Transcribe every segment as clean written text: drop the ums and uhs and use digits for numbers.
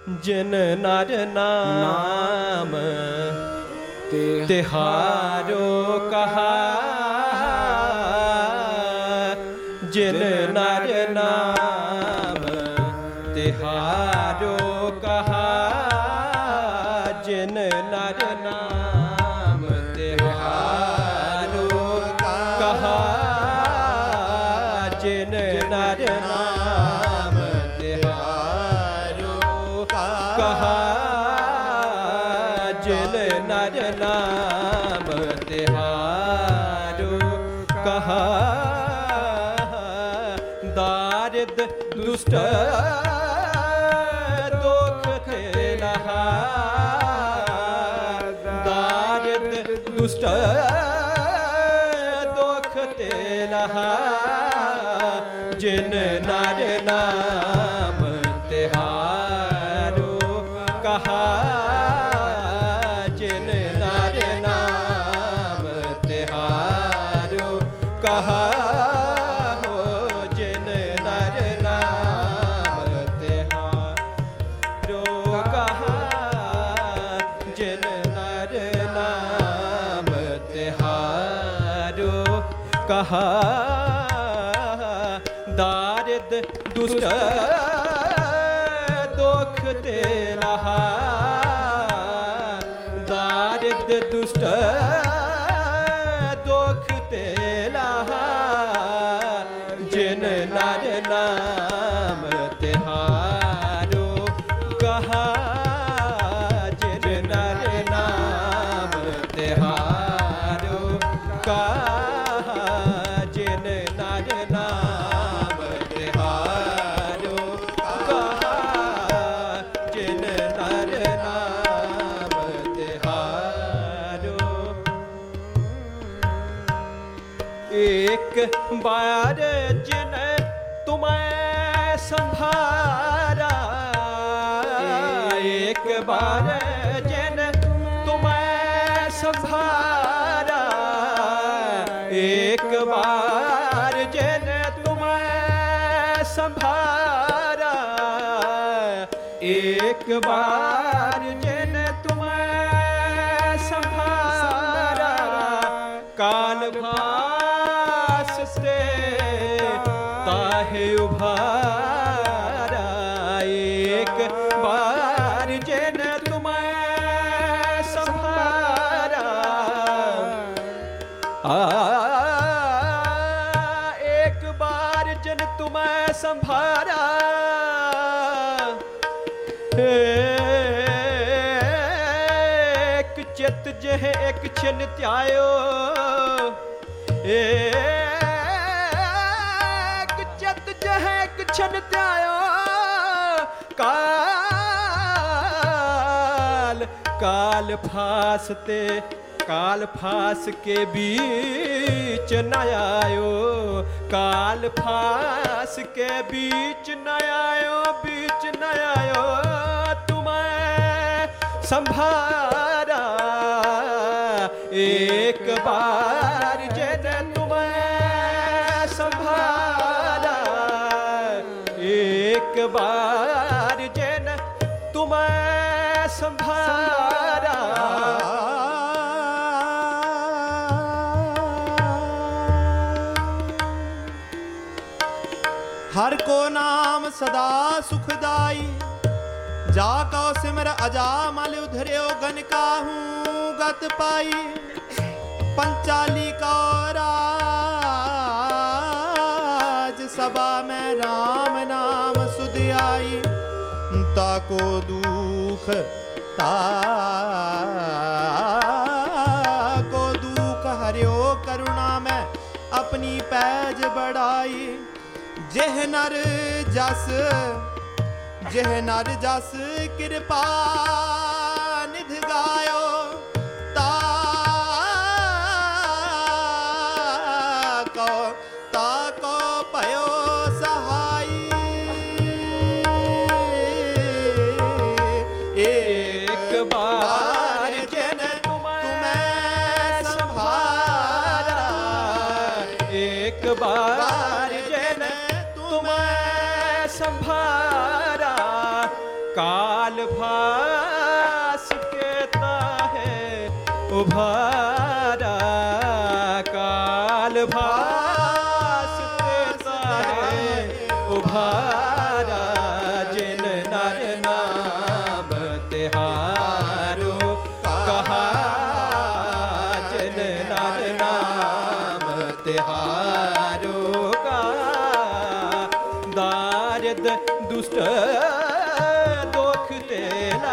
जिन नर नाम तिहारो कहा, जिन नर नाम तिहारो कहा, जिन नर नाम तिहारो कहा, जिन नर नाम तिहारो कहा, जिन नर नाम तिहारो कहा, दारिद दुष्ट दुख ते लहा, दारिद दुष्ट दुख ते लहा, जिन नर नाम तिहारो कहा, जिन नर नाम तिहारो कहा, हो जिन नर नाम तिहारो कहा, जिन नर नाम तिहारो कहा, दारिद दुष्ट दुख ते लहा, दारिद दुष्ट दुख ते लहा, जिन नर नाम तिहारो कहा, जिन नर नाम तिहारो कहा, जिन नर नाम तिहारो कहा, जिन नर नाम तिहारो। एक बार जिन तुम्हें संभारा, एक बार जिन तुम्हें संभारा, एक बार जिन तुम्हें संभारा, एक बार जिन तुम्हें संभारा, काल भास से ताहे उभारा, एक बार जिन तुम्हें संभारा, एक बार जिन तुम्हें संभारा, एक चित जह एक छिन त्यायो, एक चित जह एक छिन त्यायो, काल काल फासते काल फास के बीच न आयो, काल फास के बीच न आयो, बीच न आयो, तुम्हें संभारा, एक बार जिन तुम्हें संभारा, एक बार जिन तुम्हें संभारा, हर को नाम सदा सुखदाई, जाको सिमर अजामल उधर्यो गन काहूं गत पाई, पंचाली का राज सभा में राम नाम सुध आई, ताको दुख ताको दुख हरियो करुणा में अपनी पैज बढ़ाई, जेह नर जस कृपा निध गायो, ताको पयो सहाई, एक बार जिन तुम्हें संभारा, एक बार जिन तुम्हें संभारा, का काल भास केता है उभारा, काल भास केता है उभारा, जिन नर नाम तिहारो कहा, जिन नर नाम तिहारो कहा, दारिद दुष्ट दुख तेला,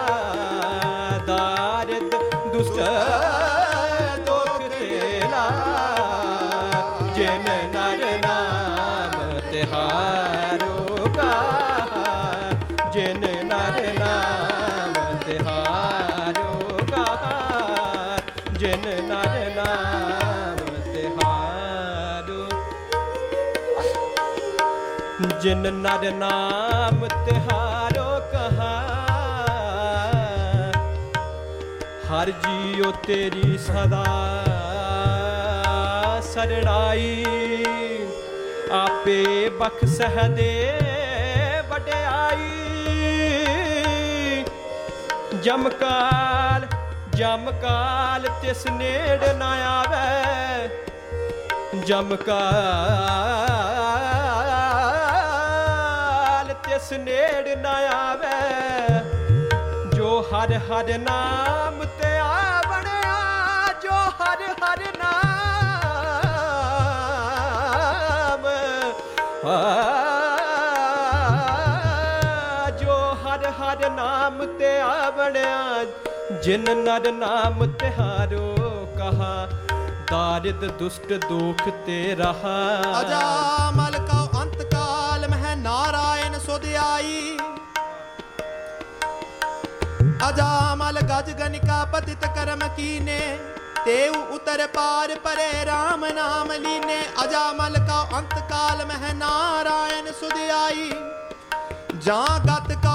दारिद दुष्ट दुख तेला, जिन नर नाम तिहारो कहा, जिन नर नाम तिहारो कहा, जिन नर नाम तिहारो, जिन नर नाम तिहारो कहा, हर जियो तेरी सदा सरणाई, आपे बख्शह दे वड्याई, जमकाल जमकाल तिस नेड़ न आवे, जमकाल तिस नेड़ न आवे, जो हर हर नाम ते आवणिया, जो हर हर नाम, जो हर हर नाम ते आवणिया, जिन नर नाम तिहारो कहा, दारिद दुष्ट दुख ते रहा। अजामल का अंत काल में नारायण सुध आई, अजामल गज गनिका पतित कर्म कीने, तेऊ उतर पार परे राम नाम लीने। अजामल का अंत काल में नारायण सुध आई, जा गत का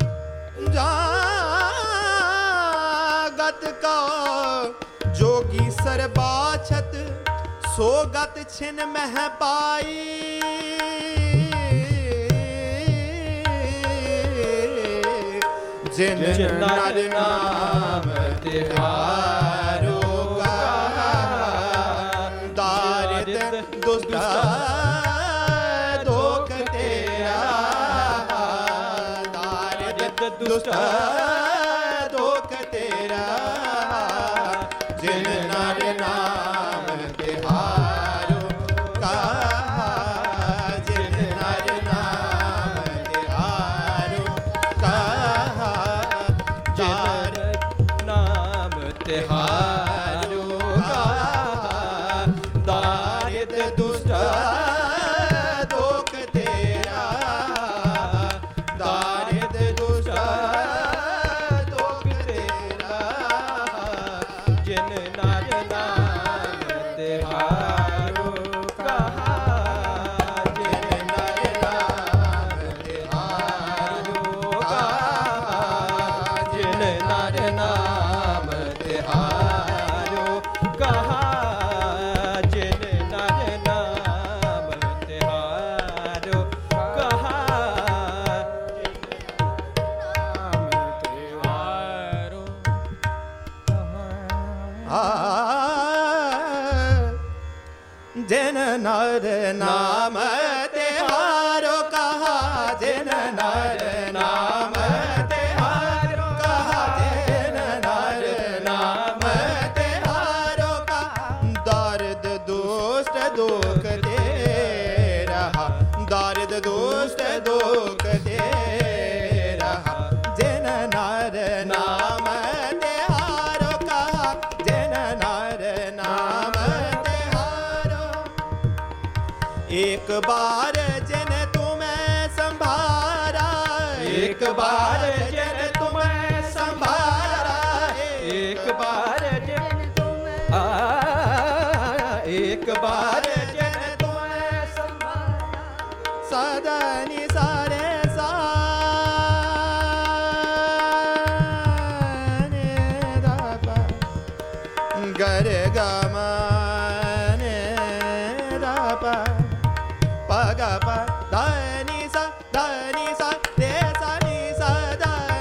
जोगी सर बाछत, सो गत छिन मह पाई, जिन नर नाम तिहारो कहा, दारिद दुष्ट दुख तेरा, दारिद दुष्ट दुख तेरा, जिन नर नाम तिहारो कहा, जिन नर नाम तिहारो कहा, जिन नाम तिहारो कहा, दारिद दुष्ट दुख तेरा, दारिद दुष्ट दुख तेरा, जिन नर नाम तिहारो कहा, जिन नर नाम तिहारो कहा, जिन नर नाम तिहारो कहा, जिन नर नाम तिहारो कहा, जिन नर नाम तिहारो कहा, जिन नर नाम तिहारो कहा, जिन नर नाम तिहारो कहा, दारिद दुष्ट दुख दे रहा, दारिद दुष्ट दुख दे रहा, जिन नर नाम तिहारो कहा, जिन नर नाम तिहारो। एक बार जिन तुम्हें संभारा, एक बार जिन तुम्हें संभारा, एक बार जिन तुम्हें एक बार जिन तुम्हें संभारा, सदनी सारे साने दापा, गर गमने दापा, पग प धनी सा रे सा नि सा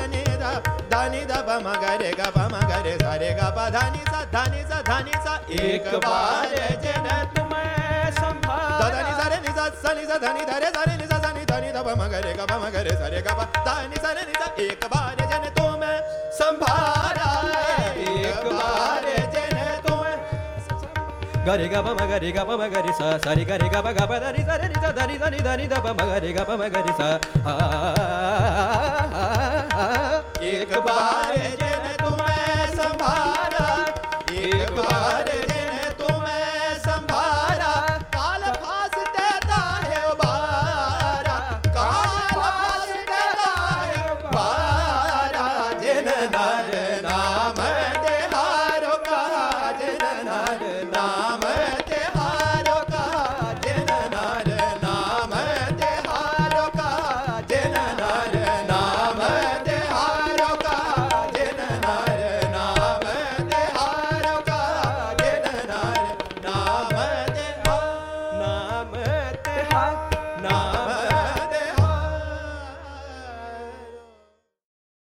रे ग प म ग रे सा रे ग प धा नि सा धा नि सा धा नि सा। एक बार जिन तुम्हें संभाला धा नि सा रे नि सा नि सा धा नि धा रे सा रे नि सा नि धा नि धा प म ग रे ग प म ग रे सा रे ग प धा नि सा रे नि सा। एक बार जिन तुम्हें संभाला एक बार जिन तुम्हें ग रे ग प म ग रे ग प म ग रे सा सा रे ग रे ग प ग प धा नि सा रे नि सा धा नि सा नि धा नि धा प म ग रे ग प म ग रे सा। एक बार जिन तुम्हें संभाला एक बार जिन तुम्हें संभाला काल फास देता है बारा काल फास देता है बारा। जिन नर नाम तिहारो का जिन नर नाम तिहारो का जिन नर नाम तिहारो का जिन नर नाम तिहारो का जिन नर नाम तिहारो का जिन नर नाम तिहारो नाम तिहार नाम